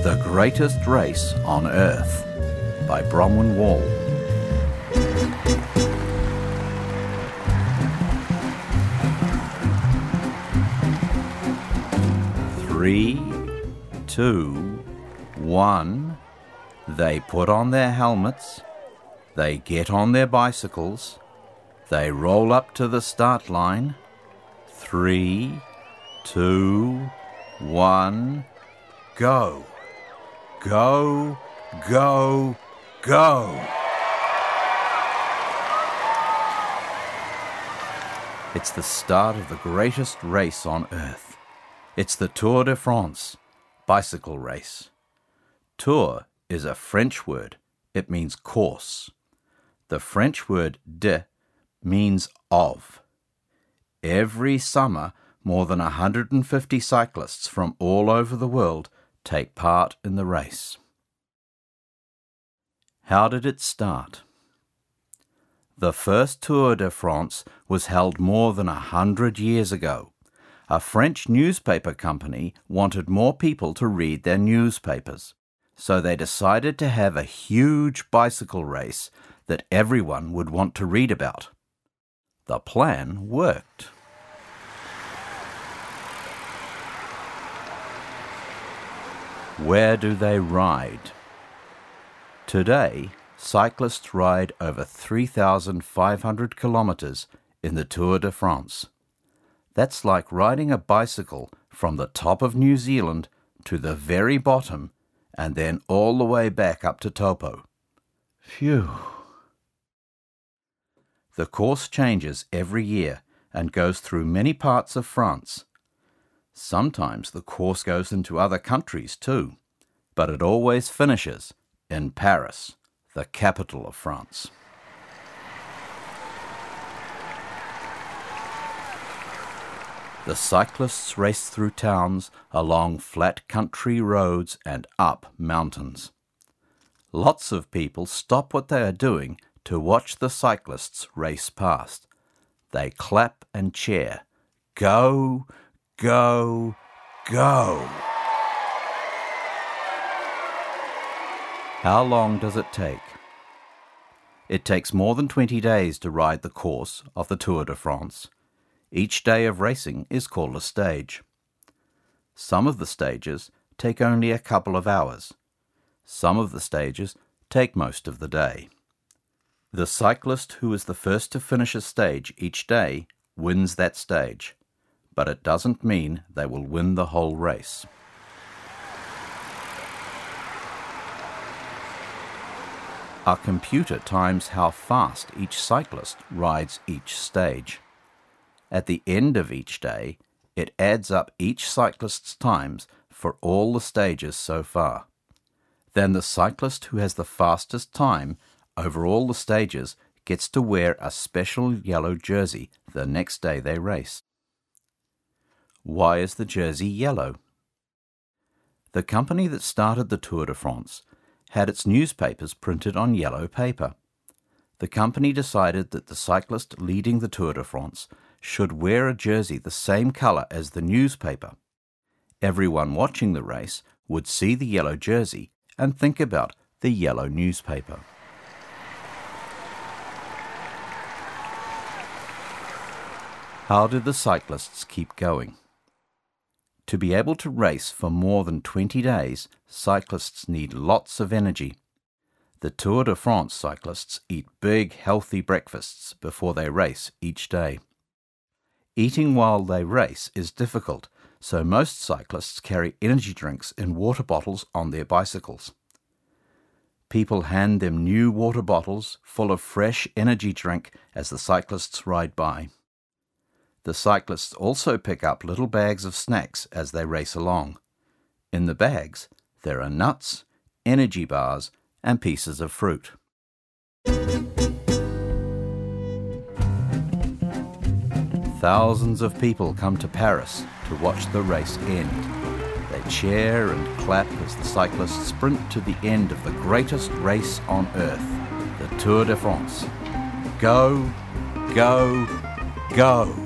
The Greatest Race on Earth by Bronwyn Wall. Three, 2, 1. They put on their helmets. They get on their bicycles. They roll up to the start line. 3, 2, 1. Go. Go, go, go. It's the start of the greatest race on Earth. It's the Tour de France, bicycle race. Tour is a French word. It means course. The French word de means of. Every summer, more than 150 cyclists from all over the world take part in the race. How did it start? The first Tour de France was held more than 100 years ago. A French newspaper company wanted more people to read their newspapers, so they decided to have a huge bicycle race that everyone would want to read about. The plan worked. Where do they ride? Today, cyclists ride over 3,500 kilometers in the Tour de France. That's like riding a bicycle from the top of New Zealand to the very bottom and then all the way back up to Taupo. Phew! The course changes every year and goes through many parts of France. Sometimes the course goes into other countries too, but it always finishes in Paris, the capital of France. The cyclists race through towns, along flat country roads and up mountains. Lots of people stop what they are doing to watch the cyclists race past. They clap and cheer. Go! Go, go. How long does it take? It takes more than 20 days to ride the course of the Tour de France. Each day of racing is called a stage. Some of the stages take only a couple of hours. Some of the stages take most of the day. The cyclist who is the first to finish a stage each day wins that stage. But it doesn't mean they will win the whole race. Our computer times how fast each cyclist rides each stage. At the end of each day, it adds up each cyclist's times for all the stages so far. Then the cyclist who has the fastest time over all the stages gets to wear a special yellow jersey the next day they race. Why is the jersey yellow? The company that started the Tour de France had its newspapers printed on yellow paper. The company decided that the cyclist leading the Tour de France should wear a jersey the same color as the newspaper. Everyone watching the race would see the yellow jersey and think about the yellow newspaper. How did the cyclists keep going? To be able to race for more than 20 days, cyclists need lots of energy. The Tour de France cyclists eat big, healthy breakfasts before they race each day. Eating while they race is difficult, so most cyclists carry energy drinks in water bottles on their bicycles. People hand them new water bottles full of fresh energy drink as the cyclists ride by. The cyclists also pick up little bags of snacks as they race along. In the bags, there are nuts, energy bars, and pieces of fruit. Thousands of people come to Paris to watch the race end. They cheer and clap as the cyclists sprint to the end of the greatest race on Earth, the Tour de France. Go, go, go!